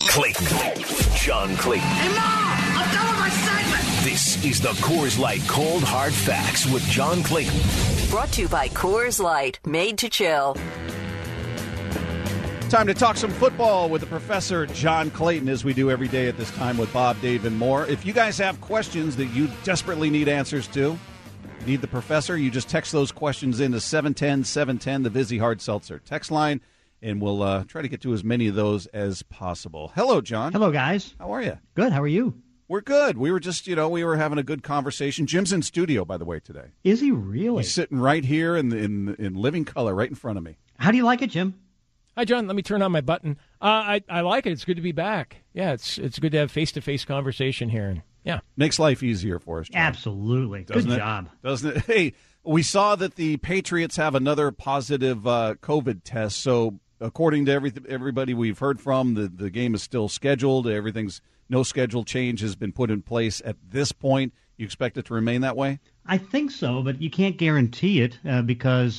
Clayton. John Clayton. Hey, Mom! I'm done with my segment! This is the Coors Light Cold Hard Facts with John Clayton. Brought to you by Coors Light, made to chill. Time to talk some football with the Professor John Clayton, as we do every day at this time with Bob, Dave, and more. If you guys have questions that you desperately need answers to, need the Professor, you just text those questions into 710-710, the Vizzy Hard Seltzer text line, and we'll try to get to as many of those as possible. Hello, John. Hello, guys. How are you? Good. How are you? We're good. We were just, we were having a good conversation. Jim's in studio, by the way, today. Is he really? He's sitting right here in living color right in front of me. How do you like it, Jim? Hi, John. Let me turn on my button. I like it. It's good to be back. Yeah, it's good to have face-to-face conversation here. And yeah, makes life easier for us, John. Absolutely. Doesn't good it? Job. Doesn't it? Hey, we saw that the Patriots have another positive COVID test. So according to everybody we've heard from, the game is still scheduled. No schedule change has been put in place at this point. You expect it to remain that way? I think so, but you can't guarantee it because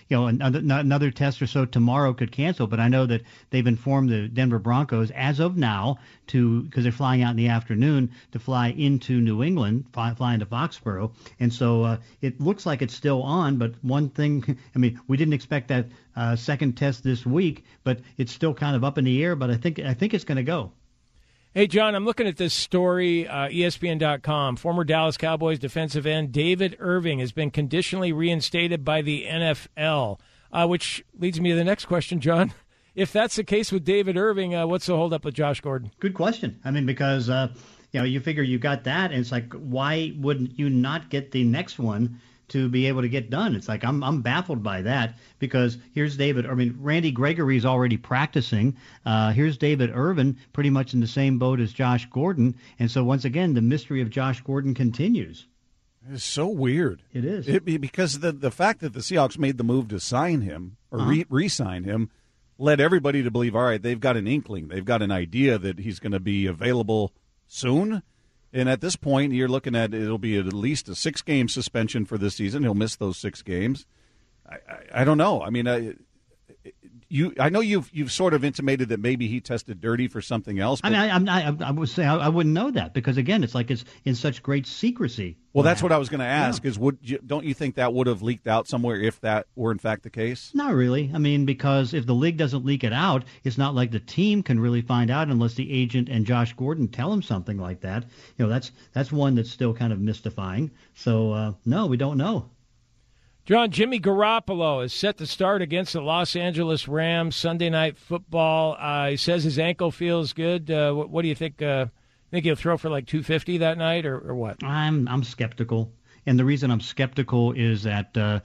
another test or so tomorrow could cancel. But I know that they've informed the Denver Broncos as of now because they're flying out in the afternoon to fly into New England, fly into Foxborough, and so it looks like it's still on. But one thing, we didn't expect that second test this week, but it's still kind of up in the air. But I think it's going to go. Hey, John, I'm looking at this story, ESPN.com. Former Dallas Cowboys defensive end David Irving has been conditionally reinstated by the NFL, which leads me to the next question, John. If that's the case with David Irving, what's the holdup with Josh Gordon? Good question. Because you figure you got that, and it's like, why wouldn't you not get the next one to be able to get done? It's like I'm baffled by that because here's Randy Gregory's already practicing. Here's David Irvin pretty much in the same boat as Josh Gordon. And so once again, the mystery of Josh Gordon continues. It's so weird. It is. Because the fact that the Seahawks made the move to sign him or re-sign him led everybody to believe, all right, they've got an inkling. They've got an idea that he's going to be available soon. And at this point, you're looking at it'll be at least a 6-game suspension for this season. He'll miss those 6 games. I don't know. I know you've sort of intimated that maybe he tested dirty for something else. But I would say I wouldn't know that because again, it's like it's in such great secrecy. Well, that's what I was going to ask. Yeah. Don't you think that would have leaked out somewhere if that were in fact the case? Not really. Because if the league doesn't leak it out, it's not like the team can really find out unless the agent and Josh Gordon tell him something like that. That's one that's still kind of mystifying. So no, we don't know. John, Jimmy Garoppolo is set to start against the Los Angeles Rams Sunday Night Football. He says his ankle feels good. What do you think? Think he'll throw for like 250 that night, or what? I'm skeptical, and the reason I'm skeptical is that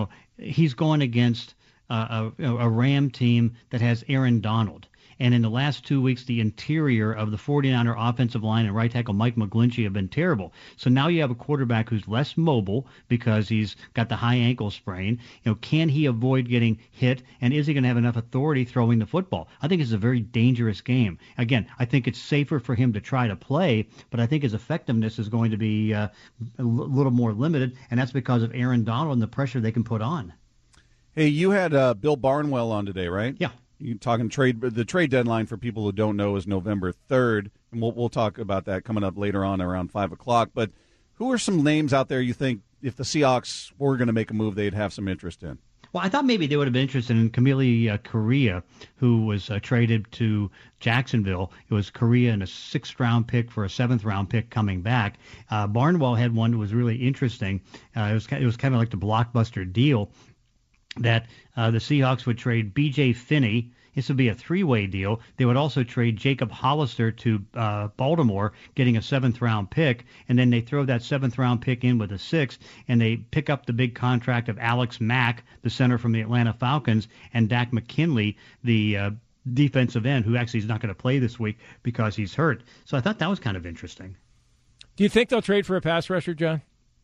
he's going against a Ram team that has Aaron Donald. And in the last 2 weeks, the interior of the 49er offensive line and right tackle Mike McGlinchey have been terrible. So now you have a quarterback who's less mobile because he's got the high ankle sprain. Can he avoid getting hit? And is he going to have enough authority throwing the football? I think it's a very dangerous game. Again, I think it's safer for him to try to play, but I think his effectiveness is going to be a little more limited, and that's because of Aaron Donald and the pressure they can put on. Hey, you had Bill Barnwell on today, right? Yeah. You're talking trade. The trade deadline for people who don't know is November 3rd, and we'll talk about that coming up later on around 5 o'clock. But who are some names out there you think if the Seahawks were going to make a move, they'd have some interest in? Well, I thought maybe they would have been interested in Camille Correa, who was traded to Jacksonville. It was Correa and a 6th-round pick for a 7th-round pick coming back. Barnwell had one that was really interesting. It was kind of like the blockbuster deal that the Seahawks would trade B.J. Finney. This would be a 3-way deal. They would also trade Jacob Hollister to Baltimore, getting a 7th-round pick, and then they throw that 7th-round pick in with a 6th, and they pick up the big contract of Alex Mack, the center from the Atlanta Falcons, and Dak McKinley, the defensive end, who actually is not going to play this week because he's hurt. So I thought that was kind of interesting. Do you think they'll trade for a pass rusher, John?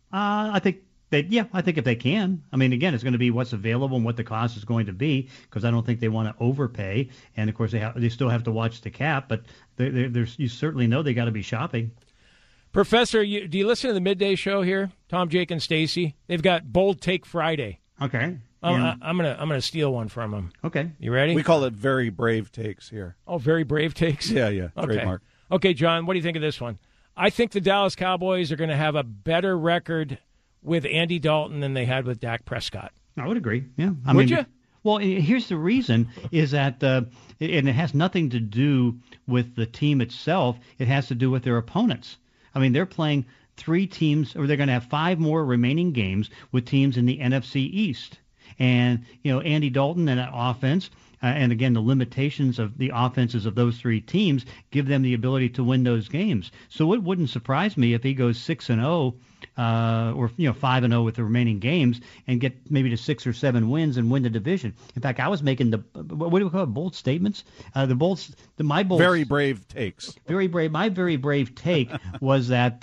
I think if they can. Again, it's going to be what's available and what the cost is going to be because I don't think they want to overpay. And, of course, they still have to watch the cap, but you certainly know they got to be shopping. Professor, do you listen to the midday show here? Tom, Jake, and Stacy? They've got Bold Take Friday. Okay. I'm gonna steal one from him. Okay. You ready? We call it very brave takes here. Oh, very brave takes? Yeah, Okay. trademark. Okay, John, what do you think of this one? I think the Dallas Cowboys are going to have a better record with Andy Dalton than they had with Dak Prescott. I would agree. Yeah. Would you? Well, here's the reason is that, and it has nothing to do with the team itself. It has to do with their opponents. I mean, they're playing 3 teams, or they're going to have 5 more remaining games with teams in the NFC East. And, Andy Dalton and that offense, and again, the limitations of the offenses of those 3 teams give them the ability to win those games. So it wouldn't surprise me if he goes 6-0, or 5-0 with the remaining games, and get maybe to 6 or 7 wins and win the division. In fact, I was making what do we call it? Bold statements. My bold. Very brave takes. Very brave. My very brave take was that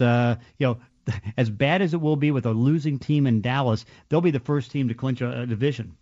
as bad as it will be with a losing team in Dallas, they'll be the first team to clinch a division.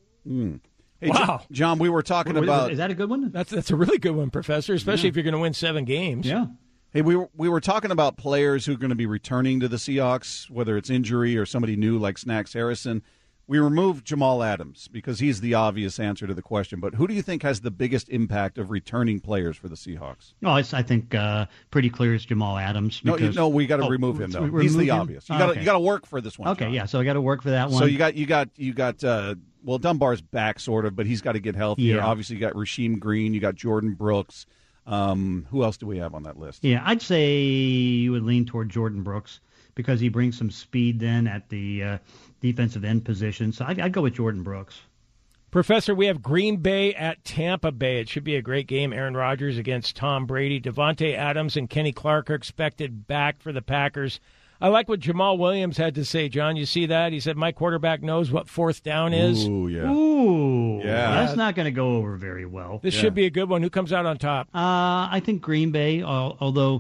Hey, Wow. John, we were talking about. Is that a good one? That's a really good one, Professor, especially if you're going to win 7 games. Yeah. Hey, we were talking about players who are going to be returning to the Seahawks, whether it's injury or somebody new like Snacks Harrison. We removed Jamal Adams because he's the obvious answer to the question. But who do you think has the biggest impact of returning players for the Seahawks? No, I think pretty clear is Jamal Adams. No, we got to remove him though. He's the obvious. You got to work for this one. Okay, John. yeah. So I got to work for that one. So you got. Well, Dunbar's back sort of, but he's got to get healthier. Yeah. Obviously, you got Rasheem Green, you got Jordan Brooks. Who else do we have on that list? Yeah, I'd say you would lean toward Jordan Brooks because he brings some speed then at the defensive end position. So I'd go with Jordan Brooks. Professor, we have Green Bay at Tampa Bay. It should be a great game. Aaron Rodgers against Tom Brady. Devontae Adams and Kenny Clark are expected back for the Packers. I like what Jamal Williams had to say, John. You see that? He said, my quarterback knows what 4th down is. Ooh, yeah. Ooh. Yeah. That's not going to go over very well. This should be a good one. Who comes out on top? I think Green Bay, although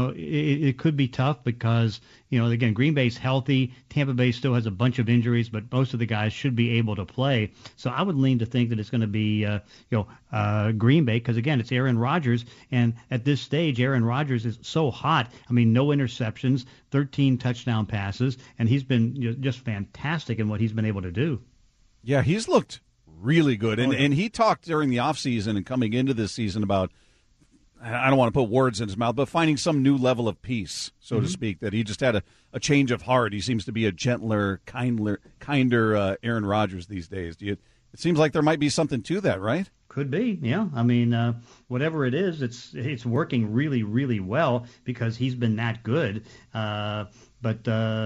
it could be tough because, again, Green Bay's healthy. Tampa Bay still has a bunch of injuries, but most of the guys should be able to play. So I would lean to think that it's going to be, Green Bay because, again, it's Aaron Rodgers. And at this stage, Aaron Rodgers is so hot. I mean, no interceptions, 13 touchdown passes, and he's been just fantastic in what he's been able to do. Yeah, he's looked really good. And he talked during the offseason and coming into this season about, I don't want to put words in his mouth, but finding some new level of peace, so to speak, that he just had a change of heart. He seems to be a gentler, kinder Aaron Rodgers these days. It seems like there might be something to that, right? Could be, yeah. I mean, whatever it is, it's working really, really well because he's been that good. But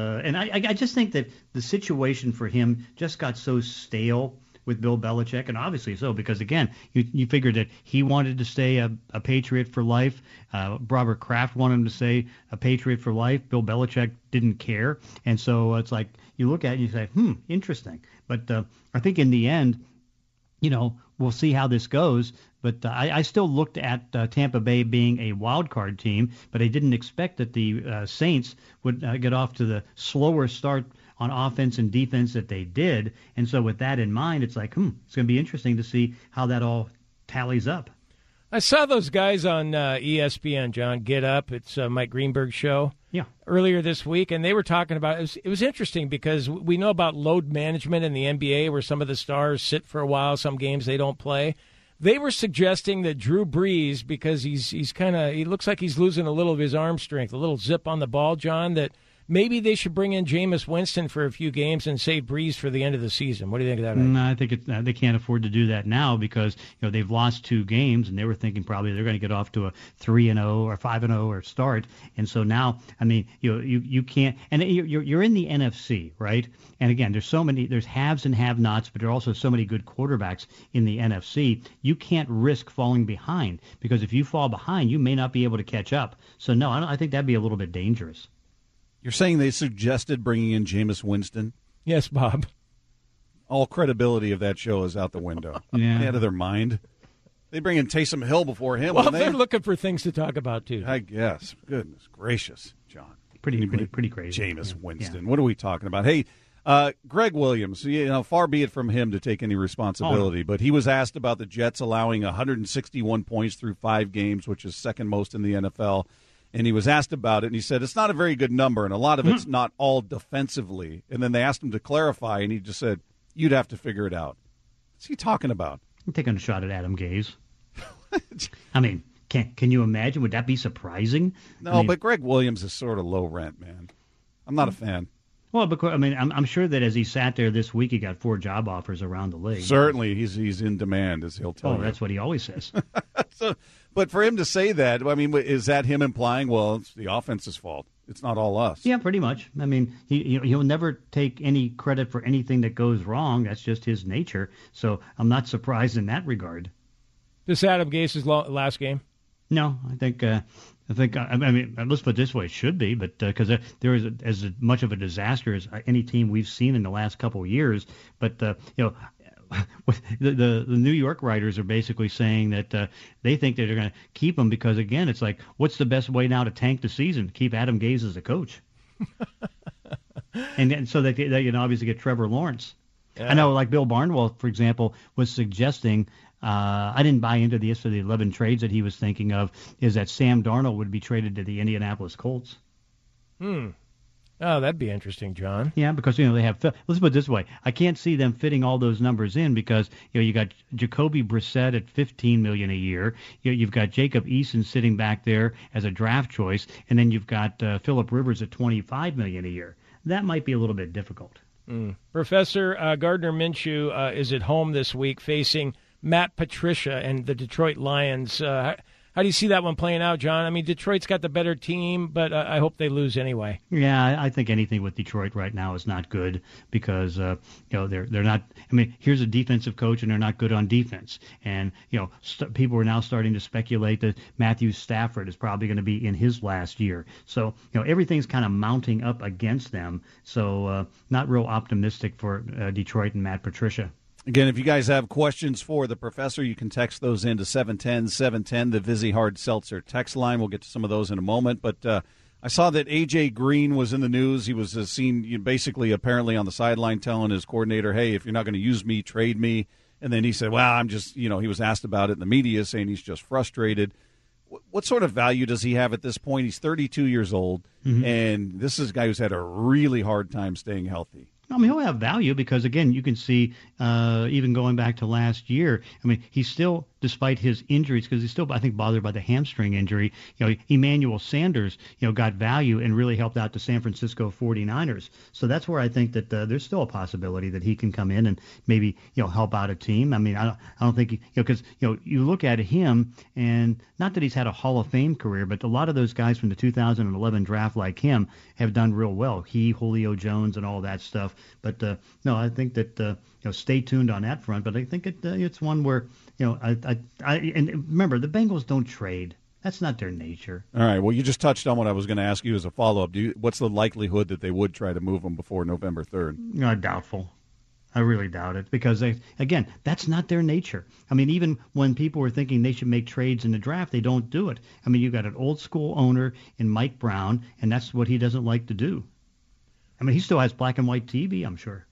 I just think that the situation for him just got so stale with Bill Belichick, and obviously so, because, again, you figured that he wanted to stay a Patriot for life. Robert Kraft wanted him to stay a Patriot for life. Bill Belichick didn't care. And so it's like you look at it and you say, interesting. But I think in the end, we'll see how this goes. But I still looked at Tampa Bay being a wild card team, but I didn't expect that the Saints would get off to the slower start on offense and defense that they did. And so with that in mind, it's like, it's going to be interesting to see how that all tallies up. I saw those guys on ESPN, John, Get Up. It's Mike Greenberg's show. Yeah. Earlier this week, and they were talking about it was interesting because we know about load management in the NBA where some of the stars sit for a while, some games they don't play. They were suggesting that Drew Brees, because he looks like he's losing a little of his arm strength, a little zip on the ball, John, that maybe they should bring in Jameis Winston for a few games and save Brees for the end of the season. What do you think of that? No, I think they can't afford to do that now because they've lost 2 games, and they were thinking probably they're going to get off to a 3-0 or 5-0 or start. And so now, I mean, you can't. And you're in the NFC, right? And again, there's haves and have-nots, but there are also so many good quarterbacks in the NFC. You can't risk falling behind because if you fall behind, you may not be able to catch up. So no, I think that'd be a little bit dangerous. You're saying they suggested bringing in Jameis Winston? Yes, Bob. All credibility of that show is out the window. Yeah. Out of their mind. They bring in Taysom Hill before him. Well, they're looking for things to talk about, too. I guess. Goodness gracious, John. Pretty crazy. Jameis Winston. Yeah. What are we talking about? Hey, Greg Williams, far be it from him to take any responsibility, but he was asked about the Jets allowing 161 points through 5 games, which is second most in the NFL. And he was asked about it, and he said it's not a very good number, and a lot of it's not all defensively. And then they asked him to clarify, and he just said, you'd have to figure it out. What's he talking about? I'm taking a shot at Adam Gase. I mean, can you imagine? Would that be surprising? No, but Greg Williams is sort of low rent, man. I'm not a fan. Well, because I'm sure that as he sat there this week, he got 4 job offers around the league. Certainly, he's in demand, as he'll tell you. Oh, that's what he always says. But for him to say that, I mean, is that him implying, well, it's the offense's fault? It's not all us. Yeah, pretty much. I mean, he'll never take any credit for anything that goes wrong. That's just his nature. So I'm not surprised in that regard. This Adam Gase's last game? No, I think. I mean, let's put it this way: it should be, but because there is as much of a disaster as any team we've seen in the last couple of years. But the New York writers are basically saying that they think that they're going to keep him because, again, it's like, what's the best way now to tank the season? Keep Adam Gase as a coach, and so that they can obviously get Trevor Lawrence. Yeah. I know, like Bill Barnwell, for example, was suggesting. I didn't buy into the 11 trades that he was thinking of, is that Sam Darnold would be traded to the Indianapolis Colts. Oh, that'd be interesting, John. Yeah, because, they have, let's put it this way. I can't see them fitting all those numbers in because, you got Jacoby Brissett at $15 million a year. You've got Jacob Eason sitting back there as a draft choice, and then you've got Phillip Rivers at $25 million a year. That might be a little bit difficult. Professor Gardner Minshew is at home this week facing Matt Patricia and the Detroit Lions. How do you see that one playing out, John? I mean, Detroit's got the better team, but I hope they lose anyway. Yeah, I think anything with Detroit right now is not good because they're not. I mean, here's a defensive coach and they're not good on defense, and people are now starting to speculate that Matthew Stafford is probably going to be in his last year. So everything's kind of mounting up against them. So not real optimistic for Detroit and Matt Patricia. Again, if you guys have questions for the professor, you can text those into 710-710, the Vizzy Hard Seltzer text line. We'll get to some of those in a moment. But I saw that A.J. Green was in the news. He was seen basically apparently on the sideline telling his coordinator, hey, if you're not going to use me, trade me. And then he said, well, I'm just, he was asked about it in the media, saying he's just frustrated. What sort of value does he have at this point? He's 32 years old, and this is a guy who's had a really hard time staying healthy. I mean, he'll have value because, again, you can see even going back to last year, I mean, he's still, despite his injuries, because he's still, I think, bothered by the hamstring injury, Emmanuel Sanders, got value and really helped out the San Francisco 49ers. So that's where I think that there's still a possibility that he can come in and maybe, help out a team. I mean, I don't think, because, you look at him, and not that he's had a Hall of Fame career, but a lot of those guys from the 2011 draft like him have done real well. Julio Jones and all that stuff. But no, I think that stay tuned on that front. But I think it's one where and remember, the Bengals don't trade. That's not their nature. All right. Well, you just touched on what I was going to ask you as a follow up. What's the likelihood that they would try to move him before November 3rd? Doubtful. I really doubt it because again, that's not their nature. I mean, even when people were thinking they should make trades in the draft, they don't do it. I mean, you've got an old school owner in Mike Brown, and that's what he doesn't like to do. I mean, he still has black and white TV, I'm sure.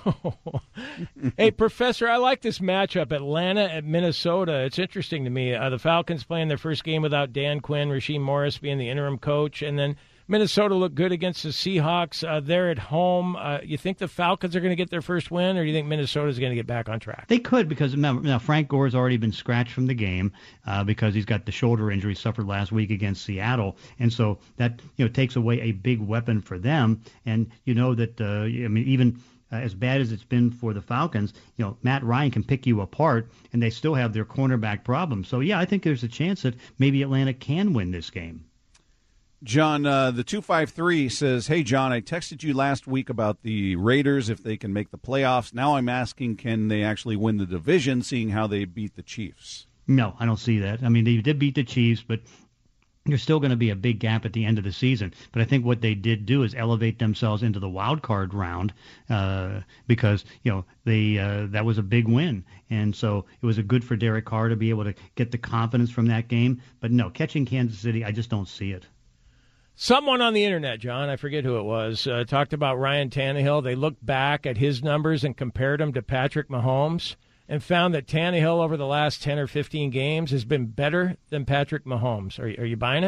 Hey, Professor, I like this matchup, Atlanta at Minnesota. It's interesting to me. The Falcons playing their first game without Dan Quinn, Rasheed Morris being the interim coach, and then Minnesota looked good against the Seahawks. They're at home. You think the Falcons are going to get their first win, or do you think Minnesota's going to get back on track? They could, because now Frank Gore's already been scratched from the game because he's got the shoulder injury suffered last week against Seattle, and so that takes away a big weapon for them. And that even as bad as it's been for the Falcons, Matt Ryan can pick you apart, and they still have their cornerback problem. So yeah, I think there's a chance that maybe Atlanta can win this game. John, the 253 says, hey, John, I texted you last week about the Raiders, if they can make the playoffs. Now I'm asking, can they actually win the division, seeing how they beat the Chiefs? No, I don't see that. I mean, they did beat the Chiefs, but there's still going to be a big gap at the end of the season. But I think what they did do is elevate themselves into the wild card round because, that was a big win. And so it was good for Derek Carr to be able to get the confidence from that game. But no, catching Kansas City, I just don't see it. Someone on the internet, John, I forget who it was, talked about Ryan Tannehill. They looked back at his numbers and compared him to Patrick Mahomes and found that Tannehill over the last 10 or 15 games has been better than Patrick Mahomes. Are you buying it?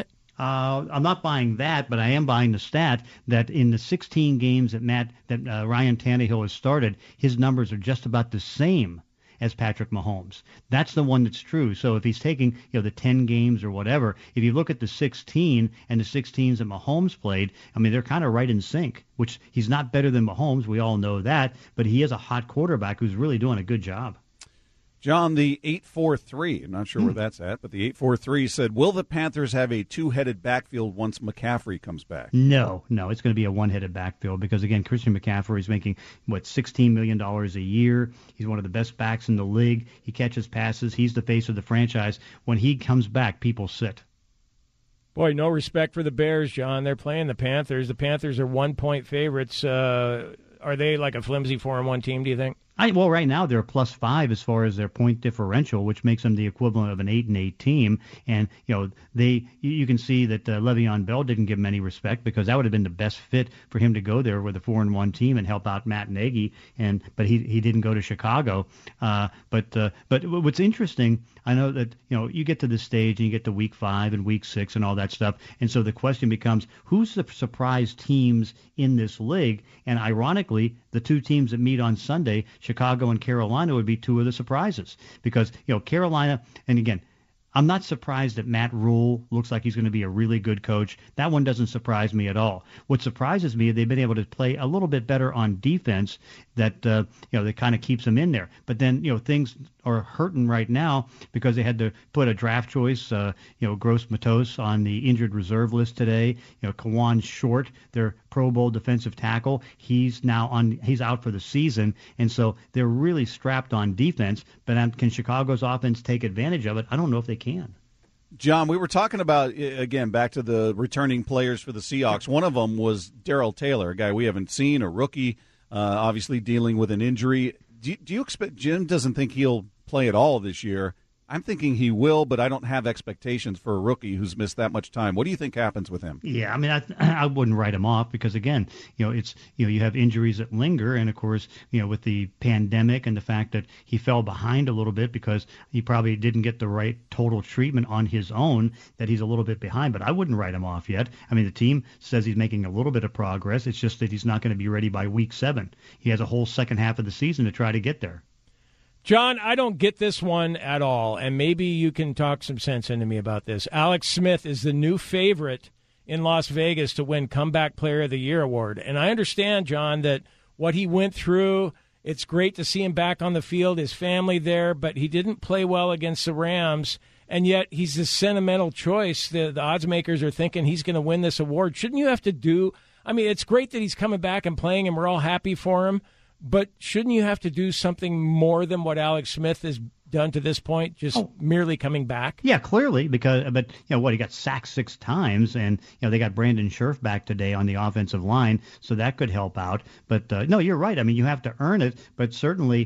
I'm not buying that, but I am buying the stat that in the 16 games that Ryan Tannehill has started, his numbers are just about the same as Patrick Mahomes. That's the one that's true. So if he's taking, the 10 games or whatever, if you look at the 16 and the 16s that Mahomes played, I mean, they're kind of right in sync, which he's not better than Mahomes. We all know that, but he is a hot quarterback who's really doing a good job. John, the 843, I'm not sure where that's at, but the 843 said, will the Panthers have a two-headed backfield once McCaffrey comes back? No, it's going to be a one-headed backfield because, again, Christian McCaffrey is making, $16 million a year. He's one of the best backs in the league. He catches passes. He's the face of the franchise. When he comes back, people sit. Boy, no respect for the Bears, John. They're playing the Panthers. The Panthers are 1-point favorites. Are they like a flimsy 4-1 team, do you think? Well, right now they're a +5 as far as their point differential, which makes them the equivalent of an 8-8 team. And you can see that Le'Veon Bell didn't give him any respect because that would have been the best fit for him to go there with a 4-1 team and help out Matt Nagy. But he didn't go to Chicago. But what's interesting, I know that you get to this stage and you get to week 5 and week 6 and all that stuff, and so the question becomes who's the surprise teams in this league? And ironically, the two teams that meet on Sunday, Chicago and Carolina, would be two of the surprises because, Carolina, and again, I'm not surprised that Matt Rule looks like he's going to be a really good coach. That one doesn't surprise me at all. What surprises me is they've been able to play a little bit better on defense that, that kind of keeps them in there. But then, things are hurting right now because they had to put a draft choice, Gross Matos on the injured reserve list today. Kawan Short, their Pro Bowl defensive tackle, he's out for the season. And so they're really strapped on defense. But can Chicago's offense take advantage of it? I don't know if they can. John, we were talking about, again, back to the returning players for the Seahawks. One of them was Darrell Taylor, a guy we haven't seen, a rookie, obviously dealing with an injury. Do you expect, Jim doesn't think he'll play at all this year. I'm thinking he will, but I don't have expectations for a rookie who's missed that much time. What do you think happens with him? Yeah, I mean, I wouldn't write him off because, again, it's you have injuries that linger, and of course, with the pandemic and the fact that he fell behind a little bit because he probably didn't get the right total treatment on his own, that he's a little bit behind. But I wouldn't write him off yet. I mean, the team says he's making a little bit of progress. It's just that he's not going to be ready by week 7. He has a whole second half of the season to try to get there. John, I don't get this one at all, and maybe you can talk some sense into me about this. Alex Smith is the new favorite in Las Vegas to win Comeback Player of the Year award. And I understand, John, that what he went through, it's great to see him back on the field, his family there, but he didn't play well against the Rams, and yet he's the sentimental choice. The odds makers are thinking he's going to win this award. Shouldn't you have to do – I mean, it's great that he's coming back and playing, and we're all happy for him, but shouldn't you have to do something more than what Alex Smith has done to this point, just merely coming back? Yeah, clearly, he got sacked 6 times, and they got Brandon Scherf back today on the offensive line, so that could help out. But no, you're right. I mean, you have to earn it, but certainly,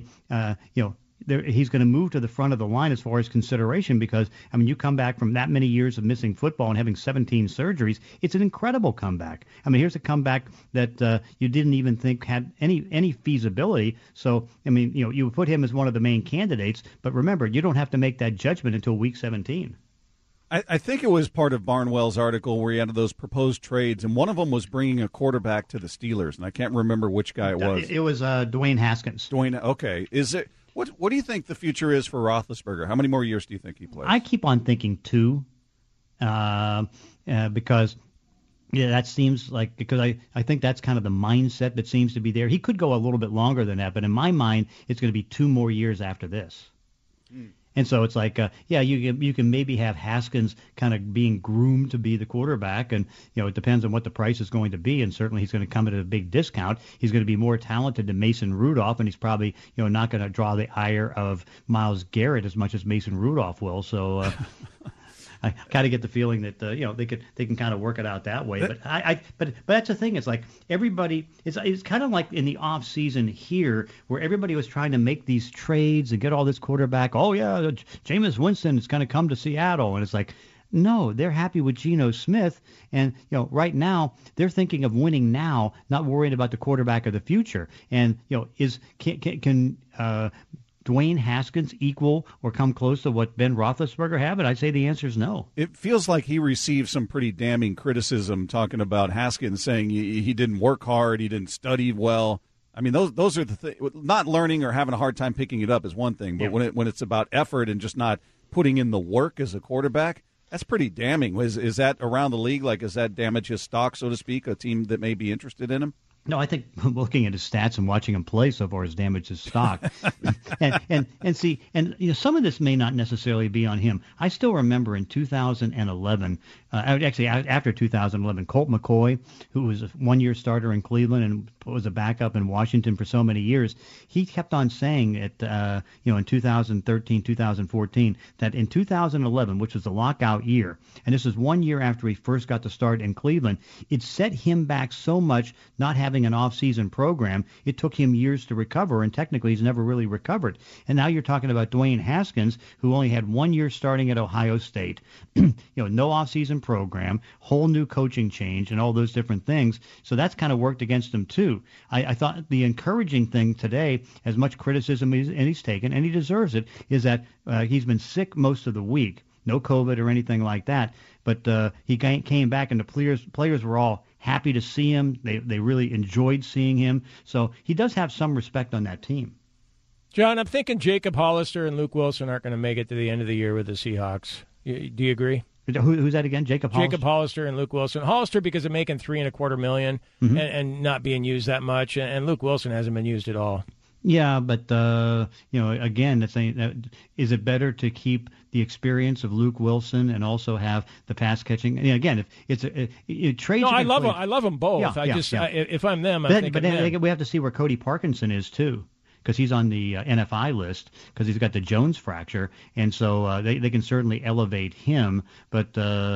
he's going to move to the front of the line as far as consideration because, I mean, you come back from that many years of missing football and having 17 surgeries. It's an incredible comeback. I mean, here's a comeback that you didn't even think had any feasibility. So, I mean, you put him as one of the main candidates, but remember, you don't have to make that judgment until week 17. I think it was part of Barnwell's article where he had those proposed trades, and one of them was bringing a quarterback to the Steelers, and I can't remember which guy it was. It was Dwayne Haskins. Okay. Is it? What do you think the future is for Roethlisberger? How many more years do you think he plays? I keep on thinking 2, because that seems like because I think that's kind of the mindset that seems to be there. He could go a little bit longer than that, but in my mind, it's going to be 2 more years after this. And so it's like, you can maybe have Haskins kind of being groomed to be the quarterback, and it depends on what the price is going to be, and certainly he's going to come at a big discount. He's going to be more talented than Mason Rudolph, and he's probably not going to draw the ire of Myles Garrett as much as Mason Rudolph will. So I kind of get the feeling that they can kind of work it out that way. But that's the thing. It's like everybody. It's kind of like in the off season here, where everybody was trying to make these trades and get all this quarterback. Oh yeah, Jameis Winston is going to come to Seattle, and it's like, no, they're happy with Geno Smith, and right now they're thinking of winning now, not worrying about the quarterback of the future. And can Dwayne Haskins equal or come close to what Ben Roethlisberger have? And I'd say the answer is no. It feels like he received some pretty damning criticism talking about Haskins, saying he didn't work hard, he didn't study well. I mean, those are the things. Not learning or having a hard time picking it up is one thing, but when it's about effort and just not putting in the work as a quarterback, that's pretty damning. Is that around the league? Like, does that damage his stock, so to speak, a team that may be interested in him? No, I think looking at his stats and watching him play so far has damaged his stock. and some of this may not necessarily be on him. I still remember in 2011, actually after 2011, Colt McCoy, who was a one-year starter in Cleveland and was a backup in Washington for so many years, he kept on saying in 2013, 2014, that in 2011, which was the lockout year, and this is 1 year after he first got to start in Cleveland, it set him back so much not having an off-season program. It took him years to recover, and technically he's never really recovered. And now you're talking about Dwayne Haskins, who only had 1 year starting at Ohio State, no off-season program, whole new coaching change, and all those different things. So that's kind of worked against him too. I thought the encouraging thing today, as much criticism as he's taken, and he deserves it, is that he's been sick most of the week. No COVID or anything like that, but he came back, and the players were all happy to see him. They really enjoyed seeing him. So he does have some respect on that team. John, I'm thinking Jacob Hollister and Luke Wilson aren't going to make it to the end of the year with the Seahawks. Do you agree? Who's that again? Jacob Hollister and Luke Wilson. Hollister because of making $3.25 million and not being used that much, and Luke Wilson hasn't been used at all. Yeah, but again, is it better to keep the experience of Luke Wilson and also have the pass catching? Again, if it's a trade. No, I love them both. If I'm them, but then we have to see where Cody Parkinson is too, because he's on the NFI list because he's got the Jones fracture, and so they can certainly elevate him. But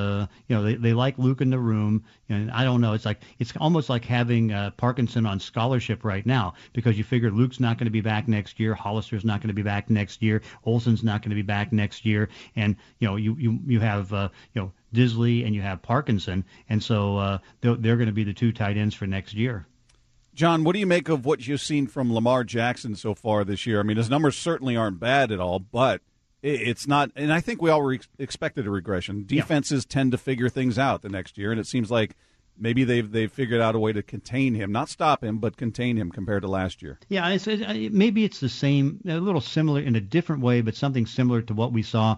they like Luke in the room, and I don't know. It's almost like having Parkinson on scholarship right now, because you figure Luke's not going to be back next year, Hollister's not going to be back next year, Olsen's not going to be back next year, and you have Disley and you have Parkinson, and so they're going to be the two tight ends for next year. John, what do you make of what you've seen from Lamar Jackson so far this year? I mean, his numbers certainly aren't bad at all, but it's not – and I think we all expected a regression. Defenses tend to figure things out the next year, and it seems like maybe they've figured out a way to contain him, not stop him, but contain him compared to last year. Yeah, maybe it's the same, a little similar in a different way, but something similar to what we saw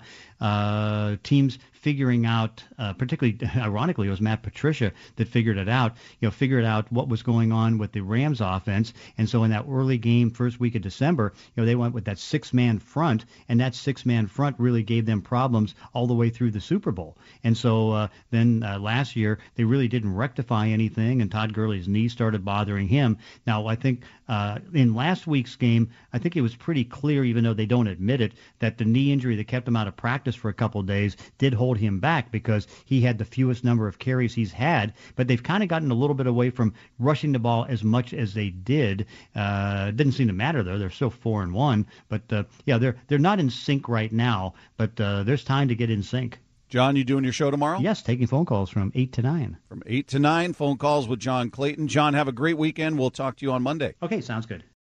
teams figuring out, particularly, ironically, it was Matt Patricia that figured out what was going on with the Rams offense. And so in that early game, first week of December, they went with that six-man front, and that six-man front really gave them problems all the way through the Super Bowl. And so then last year, they really didn't rectify anything, and Todd Gurley's knee started bothering him. Now, I think in last week's game, I think it was pretty clear, even though they don't admit it, that the knee injury that kept him out of practice for a couple of days did hold him back because he had the fewest number of carries he's had. But they've kind of gotten a little bit away from rushing the ball as much as they did. It didn't seem to matter, though. They're still 4-1. But, they're not in sync right now, but there's time to get in sync. John, you doing your show tomorrow? Yes, taking phone calls from 8 to 9. From 8 to 9, phone calls with John Clayton. John, have a great weekend. We'll talk to you on Monday. Okay, sounds good.